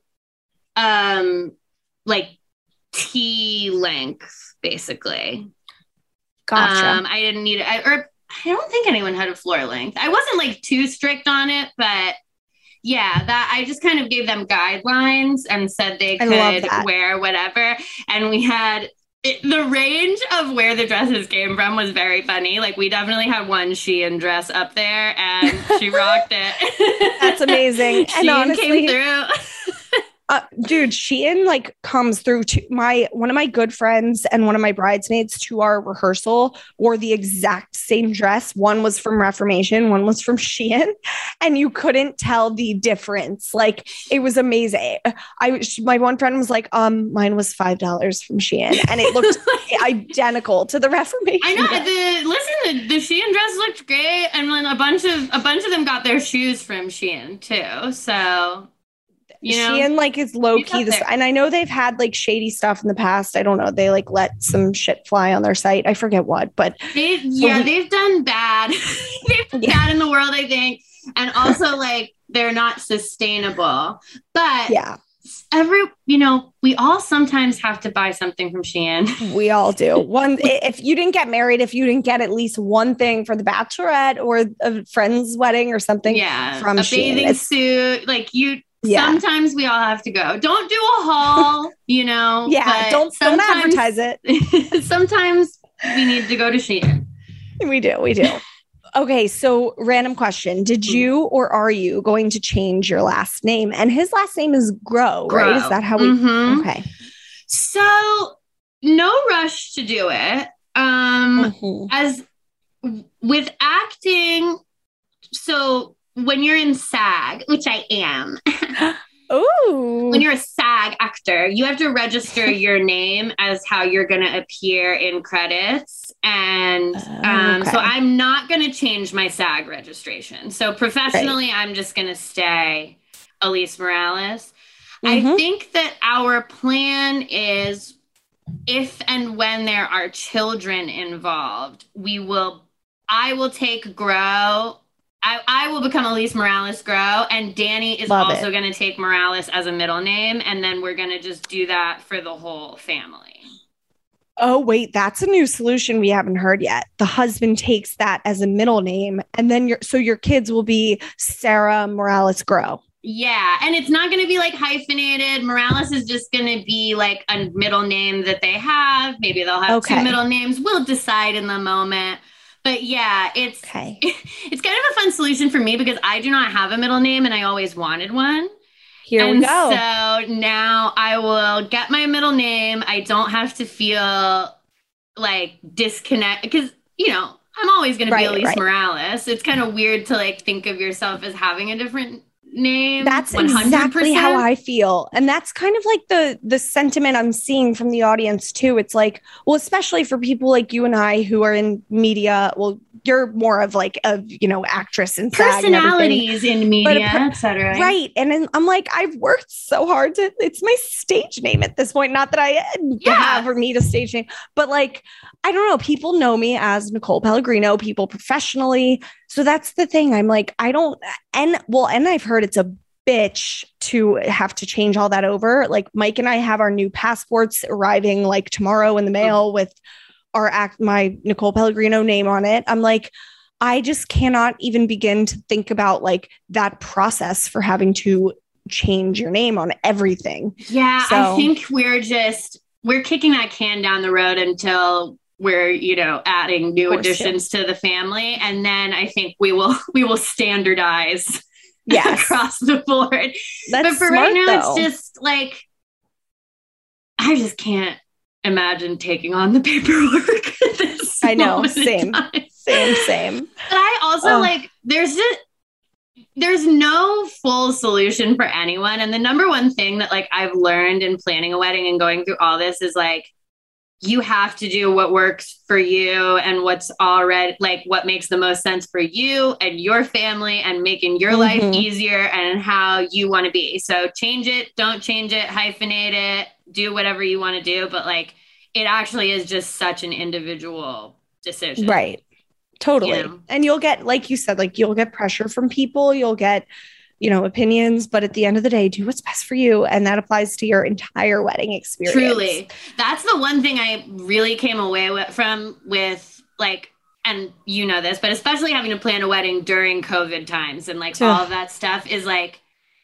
like T length, basically. Gotcha. I didn't need it. I don't think anyone had a floor length. I wasn't like too strict on it, but yeah, that I just kind of gave them guidelines and said they could wear whatever. And we had the range of where the dresses came from was very funny. Like, we definitely had one Shein dress up there, and she rocked it. That's amazing. And honestly, came through. Dude, Shein like comes through to one of my good friends and one of my bridesmaids to our rehearsal wore the exact same dress. One was from Reformation, one was from Shein, and you couldn't tell the difference. Like, it was amazing. My one friend was like, mine was $5 from Shein, and it looked identical to the Reformation. I know. The Shein dress looked great, and then a bunch of them got their shoes from Shein too. So. Shein like is low key and I know they've had like shady stuff in the past. I don't know. They like let some shit fly on their site. I forget what, but they've done bad. They've done bad in the world, I think. And also like they're not sustainable. But we all sometimes have to buy something from Shein. We all do. If you didn't get married, if you didn't get at least one thing for the bachelorette or a friend's wedding or something from Shein. Bathing suit, like sometimes we all have to go. Don't do a haul, Yeah, don't advertise it. Sometimes we need to go to Shein. We do. Okay, so random question. Did you or are you going to change your last name? And his last name is Groh, right? Is that how we... Okay. So no rush to do it. As with acting, so... when you're in SAG, which I am, when you're a SAG actor, you have to register your name as how you're going to appear in credits. And so I'm not going to change my SAG registration. So professionally, I'm just going to stay Elise Morales. I think that our plan is, if and when there are children involved, I will take Groh. I will become Elise Morales Groh, and Danny is also going to take Morales as a middle name, and then we're going to just do that for the whole family. Oh, wait, that's a new solution we haven't heard yet. The husband takes that as a middle name, and then your kids will be Sarah Morales Groh. Yeah. And it's not going to be like hyphenated. Morales is just going to be like a middle name that they have. Maybe they'll have two middle names. We'll decide in the moment. But yeah, it's kind of a fun solution for me because I do not have a middle name and I always wanted one. Here we go. So now I will get my middle name. I don't have to feel like disconnect because, you know, I'm always going to be Elise Morales. It's kind of weird to like think of yourself as having a different name. That's 100%. exactly how I feel. And that's kind of like the sentiment I'm seeing from the audience too. It's like, well, especially for people like you and I who are in media, well, you're more of like a, you know, actress and personalities in media, etc. Right. And then I'm like, I've worked so hard to, it's my stage name at this point. Not that I have or need a stage name, but like, I don't know. People know me as Nicole Pellegrino, people professionally. So that's the thing. I'm like, and I've heard it's a bitch to have to change all that over. Like Mike and I have our new passports arriving like tomorrow in the mail with my Nicole Pellegrino name on it. I'm like, I just cannot even begin to think about like that process for having to change your name on everything. Yeah. So, I think we're kicking that can down the road until we're, you know, adding new additions to the family. And then I think we will standardize across the board. But for right now, it's just like, I just can't imagine taking on the paperwork. I know. Same. But I also like, there's no full solution for anyone. And the number one thing that like I've learned in planning a wedding and going through all this is like, you have to do what works for you and what's already like what makes the most sense for you and your family and making your life easier and how you want to be. So change it, don't change it, hyphenate it, do whatever you want to do. But like, it actually is just such an individual decision. Right. Totally. You know? And you'll get, like you said, like you'll get pressure from people, you'll get, you know, opinions, but at the end of the day, do what's best for you. And that applies to your entire wedding experience. Truly. That's the one thing I really came away with like, and you know this, but especially having to plan a wedding during COVID times and like all of that stuff is like,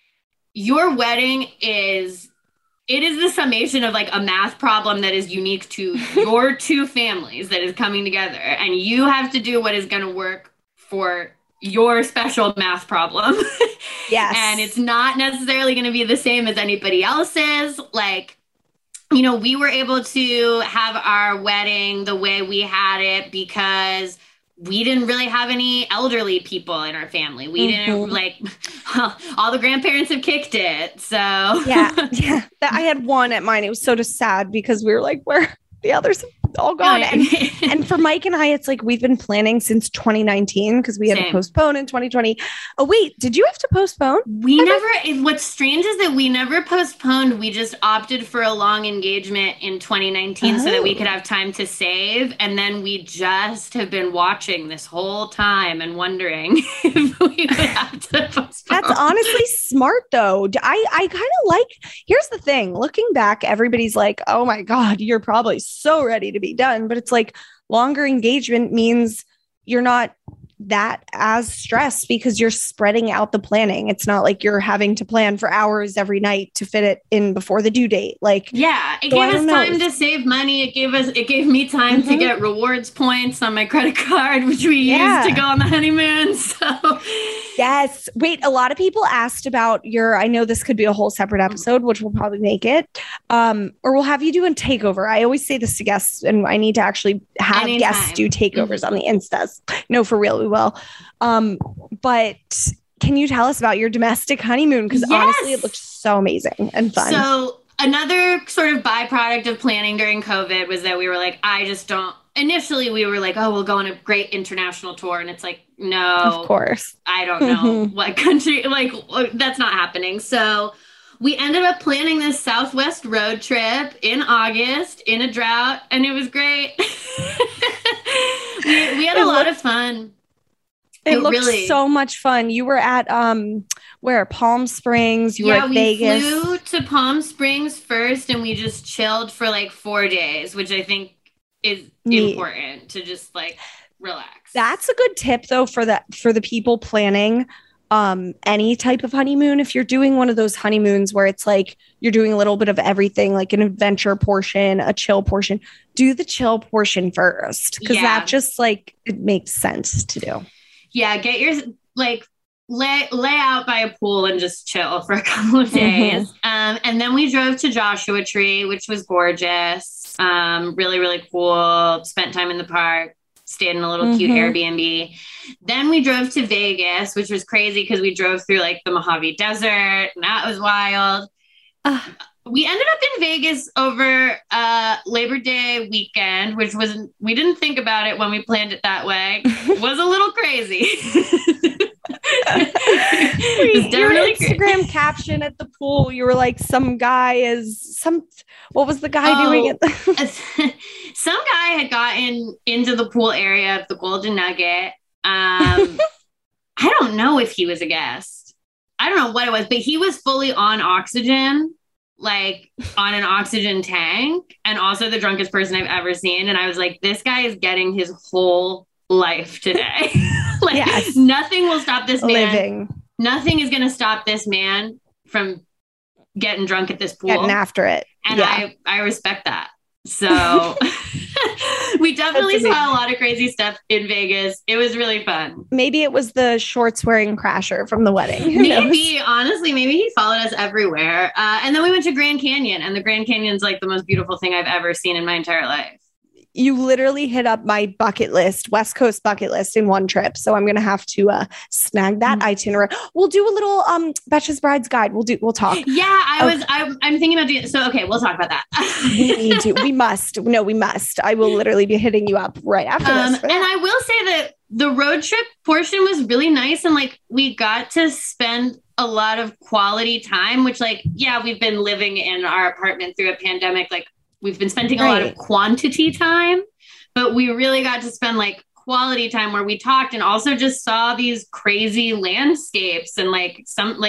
your wedding is the summation of like a math problem that is unique to your two families that is coming together. And you have to do what is going to work for your special math problem. Yes. And it's not necessarily going to be the same as anybody else's. Like, you know, we were able to have our wedding the way we had it because we didn't really have any elderly people in our family. We didn't like, all the grandparents have kicked it. So yeah. I had one at mine. It was so just sad because we were like, where the others have all gone. And for Mike and I, it's like, we've been planning since 2019 because we had to postpone in 2020. Oh, wait, did you have to postpone? What's strange is that we never postponed. We just opted for a long engagement in 2019 so that we could have time to save. And then we just have been watching this whole time and wondering if we would have to postpone. That's honestly smart though. I kind of like, here's the thing, looking back, everybody's like, oh my God, you're probably so ready to be done. But it's like longer engagement means you're not that as stressed because you're spreading out the planning. It's not like you're having to plan for hours every night to fit it in before the due date. Like, yeah, it gave us time to save money. It gave me time to get rewards points on my credit card, which we used to go on the honeymoon. So yes. Wait, a lot of people asked about I know this could be a whole separate episode, which we'll probably make it. Or we'll have you do a takeover. I always say this to guests, and I need to actually have guests do takeovers on the Instas. No, for real, we will. But can you tell us about your domestic honeymoon? Because honestly, it looked so amazing and fun. So another sort of byproduct of planning during COVID was that we were like, initially we were like, oh, we'll go on a great international tour. And it's like, no, of course, I don't know what country, like that's not happening. So we ended up planning this Southwest road trip in August in a drought, and it was great. we had a lot of fun. It looked really so much fun. You were at where? Palm Springs. You were at Vegas. We flew to Palm Springs first, and we just chilled for like 4 days, which I think is important to just like relax. That's a good tip though for the people planning. any type of honeymoon. If you're doing one of those honeymoons where it's like you're doing a little bit of everything, like an adventure portion, a chill portion, do the chill portion first, because that just like it makes sense to do. Yeah, get your like lay out by a pool and just chill for a couple of days. And then we drove to Joshua Tree, which was gorgeous. Really, really cool. Spent time in the park. Stayed in a little cute Airbnb. Then we drove to Vegas, which was crazy because we drove through like the Mojave Desert, and that was wild. We ended up in Vegas over Labor Day weekend, which we didn't think about it when we planned it that way. It was a little crazy. Your Instagram caption at the pool, you were like, what was the guy doing it? Some guy had gotten into the pool area of the Golden Nugget. I don't know if he was a guest. I don't know what it was, but he was fully on oxygen, like on an oxygen tank, and also the drunkest person I've ever seen. And I was like, this guy is getting his whole life today. Nothing will stop this man. Nothing is going to stop this man from getting drunk at this pool. Getting after it. And I respect that. So we definitely saw a lot of crazy stuff in Vegas. It was really fun. Maybe it was the shorts wearing crasher from the wedding. Honestly, maybe he followed us everywhere. And then we went to Grand Canyon, and the Grand Canyon's like the most beautiful thing I've ever seen in my entire life. You literally hit up my bucket list, West Coast bucket list, in one trip. So I'm going to have to snag that itinerary. We'll do a little Betches Brides guide. We'll talk. Yeah, I'm thinking about doing it. So, okay, we'll talk about that. We must. I will literally be hitting you up right after this. And I will say that the road trip portion was really nice. And like, we got to spend a lot of quality time, which like, we've been living in our apartment through a pandemic. Like, we've been spending a lot of quantity time, but we really got to spend like quality time where we talked and also just saw these crazy landscapes and like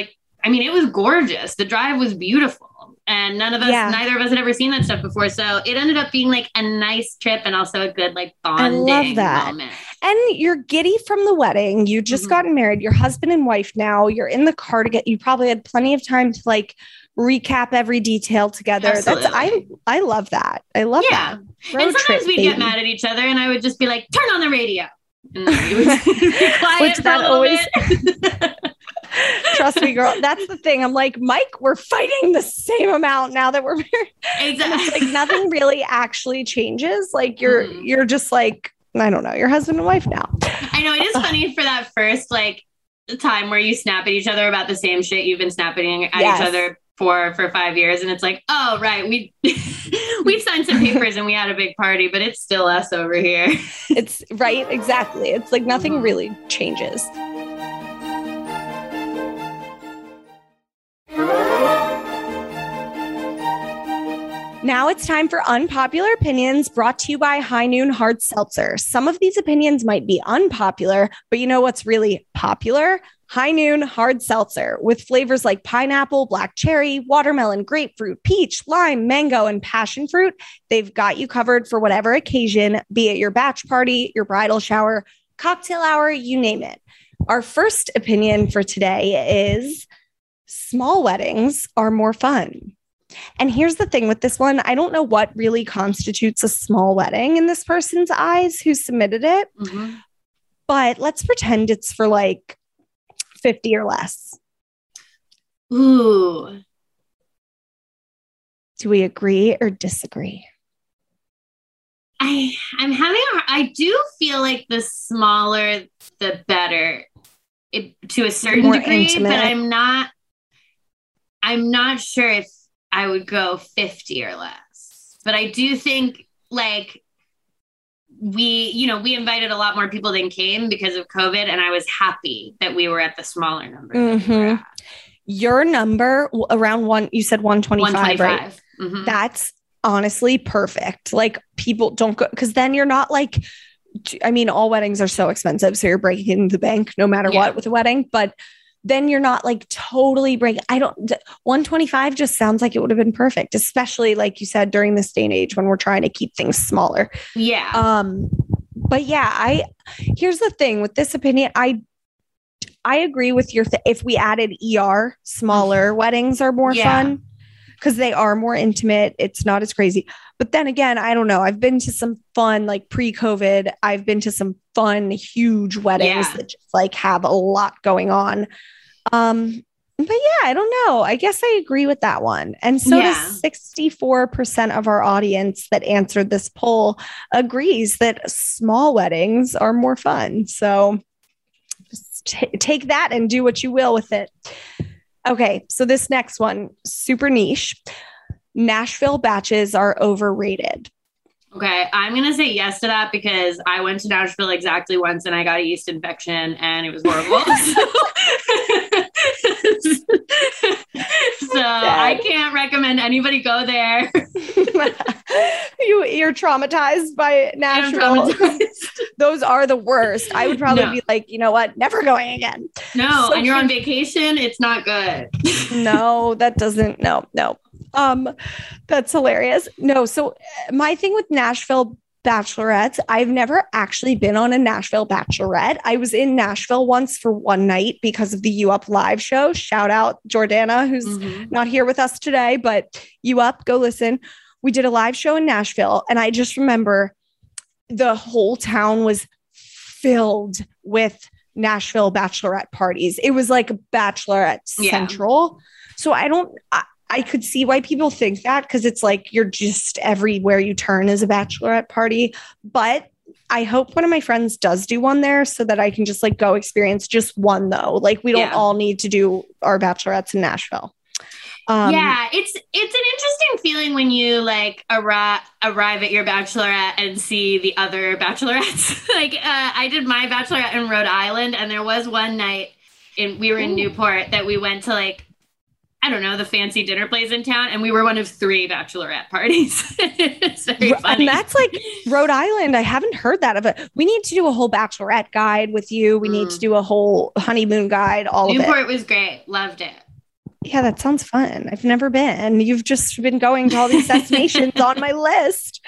it was gorgeous. The drive was beautiful, and neither of us had ever seen that stuff before. So it ended up being like a nice trip and also a good like bonding moment. And you're giddy from the wedding. You just gotten married. You're husband and wife now. You're in the car together. You probably had plenty of time to like recap every detail together. Absolutely. I love that. I love that. And sometimes we'd get mad at each other, and I would just be like, turn on the radio. And it would be quiet for a little bit. Trust me, girl. That's the thing. I'm like, Mike, we're fighting the same amount now that we're married. Exactly. It's like nothing really actually changes. Like you're just like, I don't know, you're husband and wife now. I know, it is funny for that first like time where you snap at each other about the same shit you've been snapping at each other for 5 years, and it's like, oh right, we've signed some papers and we had a big party, but it's still us over here. It's right, exactly. It's like nothing really changes. Now it's time for Unpopular Opinions, brought to you by High Noon Hard Seltzer. Some of these opinions might be unpopular, but you know what's really popular? High Noon Hard Seltzer, with flavors like pineapple, black cherry, watermelon, grapefruit, peach, lime, mango, and passion fruit. They've got you covered for whatever occasion, be it your batch party, your bridal shower, cocktail hour, you name it. Our first opinion for today is small weddings are more fun. And here's the thing with this one. I don't know what really constitutes a small wedding in this person's eyes who submitted it, but let's pretend it's for like 50 or less. Ooh. Do we agree or disagree? I do feel like the smaller, the better, to a certain More degree, intimate. but I'm not sure if I would go 50 or less. But I do think like we invited a lot more people than came because of COVID, and I was happy that we were at the smaller number. That we were at. Your number around you said 125, right? Mm-hmm. That's honestly perfect. Like, people don't go, because then you're not like, I mean, all weddings are so expensive, so you're breaking the bank no matter what with a wedding, but then you're not like totally 125 just sounds like it would have been perfect, especially like you said, during this day and age when we're trying to keep things smaller. Yeah. But yeah, here's the thing with this opinion. I agree with your if we added ER, smaller weddings are more fun because they are more intimate. It's not as crazy. But then again, I don't know. I've been to some fun, like pre-COVID, I've been to some fun, huge weddings that just like have a lot going on. But yeah, I don't know. I guess I agree with that one. And so does 64% of our audience that answered this poll agrees that small weddings are more fun. So just take that and do what you will with it. Okay, so this next one, super niche. Nashville batches are overrated. Okay, I'm going to say yes to that because I went to Nashville exactly once and I got a yeast infection and it was horrible. So I can't recommend anybody go there. You're traumatized by Nashville. Those are the worst. I would probably be like, you know what? Never going again. No, so, and you're on vacation. It's not good. No, that doesn't. No. That's hilarious. No. So my thing with Nashville bachelorettes, I've never actually been on a Nashville bachelorette. I was in Nashville once for one night because of the You Up live show. Shout out Jordana, who's not here with us today, but You Up, go listen. We did a live show in Nashville. And I just remember the whole town was filled with Nashville bachelorette parties. It was like a bachelorette central. So I could see why people think that because it's like you're just everywhere you turn is a bachelorette party. But I hope one of my friends does do one there so that I can just like go experience just one though. Like we don't all need to do our bachelorettes in Nashville. It's an interesting feeling when you like arrive at your bachelorette and see the other bachelorettes. Like I did my bachelorette in Rhode Island and there was one night we were in Newport that we went to like, I don't know, the fancy dinner place in town. And we were one of 3 bachelorette parties. It's very funny. And that's like Rhode Island. I haven't heard that of it. We need to do a whole bachelorette guide with you. We need to do a whole honeymoon guide, all of it. Newport was great. Loved it. Yeah, that sounds fun. I've never been. You've just been going to all these destinations on my list.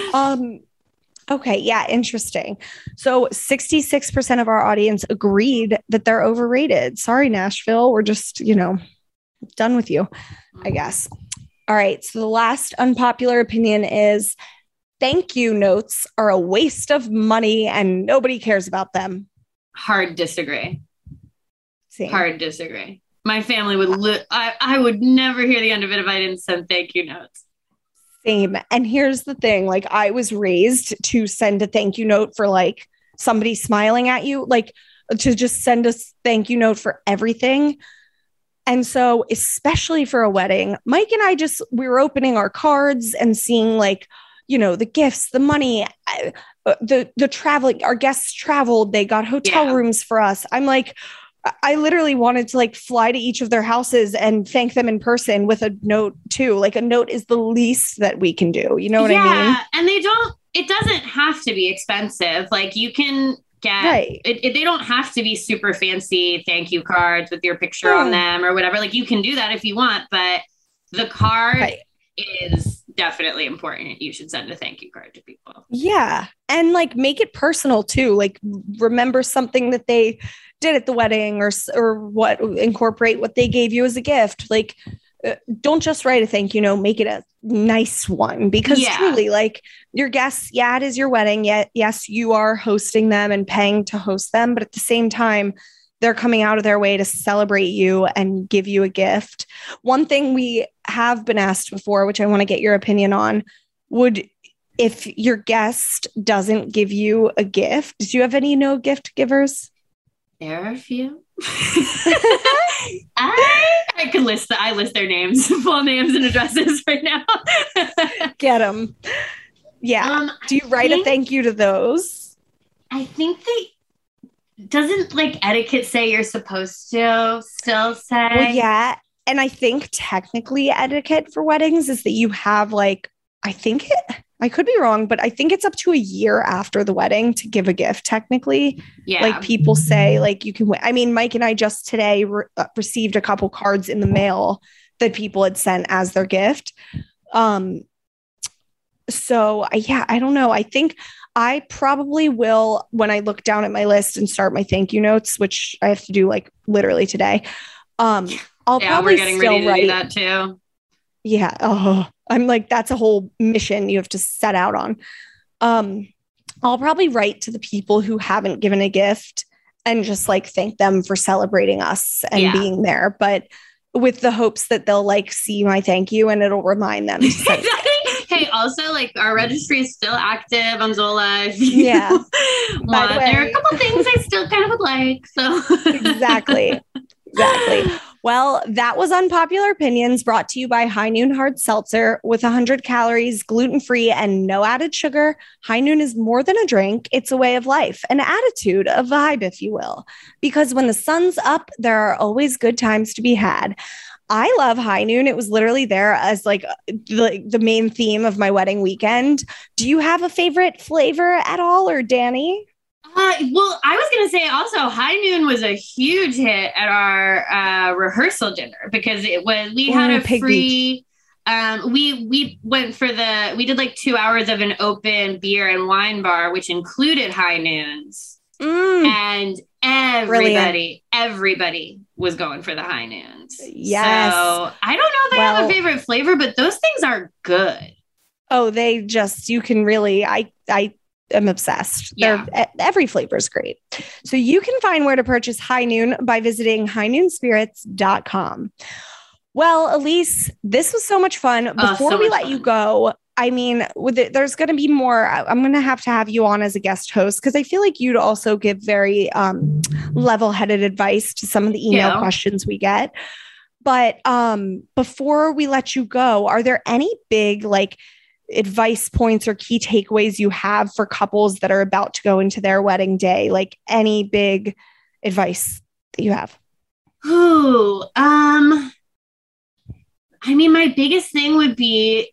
Okay. Yeah. Interesting. So 66% of our audience agreed that they're overrated. Sorry, Nashville. We're just, done with you, I guess. All right. So the last unpopular opinion is thank you notes are a waste of money and nobody cares about them. Hard disagree. Same. Hard disagree. My family would, I would never hear the end of it if I didn't send thank you notes. Same. And here's the thing, like I was raised to send a thank you note for like somebody smiling at you, like to just send a thank you note for everything. And so, especially for a wedding, Mike and I we were opening our cards and seeing like, the gifts, the money, the traveling, our guests traveled, they got hotel rooms for us. I'm like, I literally wanted to like fly to each of their houses and thank them in person with a note too. Like a note is the least that we can do. You know what I mean? And it doesn't have to be expensive. Like you can get, they don't have to be super fancy thank you cards with your picture on them or whatever. Like you can do that if you want, but the card is definitely important. You should send a thank you card to people. Yeah. And like make it personal too. Like remember something that they did at the wedding or what, incorporate what they gave you as a gift. Like don't just write a thank you note, make it a nice one because truly like your guests, it is your wedding. Yes, you are hosting them and paying to host them. But at the same time, they're coming out of their way to celebrate you and give you a gift. One thing we have been asked before, which I want to get your opinion on, if your guest doesn't give you a gift, do you have any no gift givers? There are a few. I could list their names, full names and addresses right now. Get them. Yeah. Do you write a thank you to those? I think doesn't like etiquette say you're supposed to still say? Well, yeah. And I think technically etiquette for weddings is that you have like, I could be wrong, but I think it's up to a year after the wedding to give a gift. Technically, like people say, like you can. I mean, Mike and I just today received a couple cards in the mail that people had sent as their gift. So I don't know. I think I probably will, when I look down at my list and start my thank you notes, which I have to do like literally today. I'll probably we're getting still ready to write. do that too. Yeah. Oh, I'm like, that's a whole mission you have to set out on. I'll probably write to the people who haven't given a gift and just like thank them for celebrating us and being there. But with the hopes that they'll like see my thank you and it'll remind them to send Hey, also like our registry is still active on Zola. Yeah. By the way, there are a couple things I still kind of would like. So Exactly. Well, that was Unpopular Opinions, brought to you by High Noon Hard Seltzer. With 100 calories, gluten-free, and no added sugar, High Noon is more than a drink. It's a way of life, an attitude, a vibe, if you will. Because when the sun's up, there are always good times to be had. I love High Noon. It was literally there as like the main theme of my wedding weekend. Do you have a favorite flavor at all, or Danny? Well, I was going to say also High Noon was a huge hit at our rehearsal dinner because we had a free, we went for we did like 2 hours of an open beer and wine bar, which included High Noons. And everybody was going for the High Noons. Yes. So I don't know if I have a favorite flavor, but those things are good. Oh, you can really, I am obsessed. Yeah. Every flavor is great. So you can find where to purchase High Noon by visiting highnoonspirits.com. Well, Elise, this was so much fun. Before we let you go, I mean, there's going to be more. I'm going to have you on as a guest host because I feel like you'd also give very level-headed advice to some of the email questions we get. But before we let you go, are there any big like advice points or key takeaways you have for couples that are about to go into their wedding day? Like any big advice that you have? I mean, my biggest thing would be,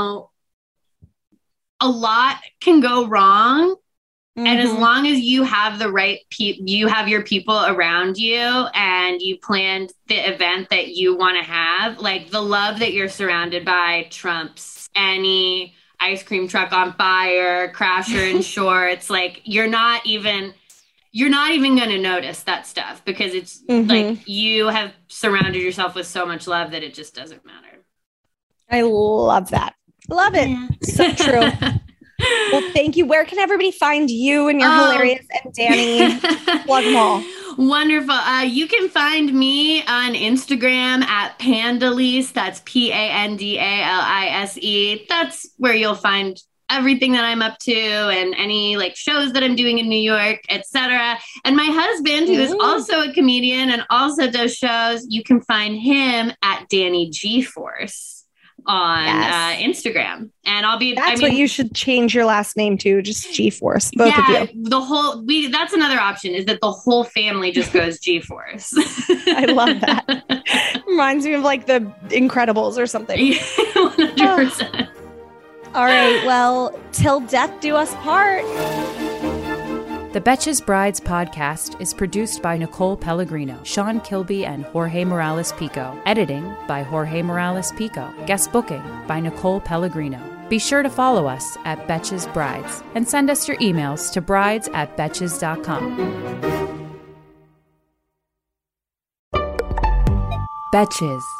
a lot can go wrong. Mm-hmm. And as long as you have the right you have your people around you and you planned the event that you want to have, like the love that you're surrounded by trumps any ice cream truck on fire, crasher in shorts. Like you're not even going to notice that stuff because it's like you have surrounded yourself with so much love that it just doesn't matter. I love that. Love it. Yeah. So true. Well, thank you. Where can everybody find you and your hilarious and Danny? Plug them all. Wonderful. You can find me on Instagram at Pandalise. That's Pandalise. That's where you'll find everything that I'm up to and any like shows that I'm doing in New York, etc. And my husband, who is also a comedian and also does shows, you can find him at Danny G-Force on Instagram. And what you should change your last name to, just G-Force, both of you. That's another option, is that the whole family just goes G-Force. I love that. Reminds me of like the Incredibles or something. 100%. All right, well, till death do us part. The Betches Brides podcast is produced by Nicole Pellegrino, Sean Kilby, and Jorge Morales Pico. Editing by Jorge Morales Pico. Guest booking by Nicole Pellegrino. Be sure to follow us at Betches Brides and send us your emails to brides@betches.com. Betches.